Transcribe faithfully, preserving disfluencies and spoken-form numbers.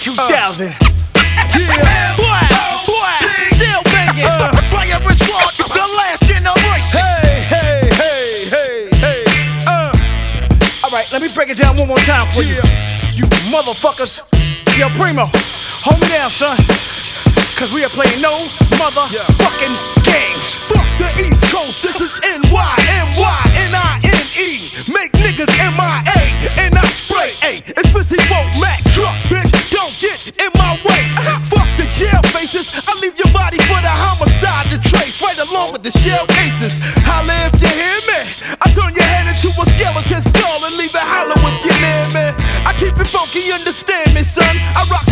two thousand. Uh, yeah. Boy, boy, still banging. Uh, Fire Squad, the last generation. Hey, hey, hey, hey, hey. Uh, Alright, let me break it down one more time for yeah. you. You motherfuckers. Yo, Primo, hold me down, son. Cause we are playing no motherfucking Yeah. games. Fuck the East Coast, this is N Y, N Y, N I N E. Make niggas M I A, and I spray. Ay, it's fifty volt Mac truck, bitch. Don't get in my way. Fuck the jail faces, I leave your body for the homicide to trace, right along with the shell cases. Holla if you hear me. I turn your head into a skeleton skull and leave it hollow if you near me. I keep it funky, understand me, son. I rock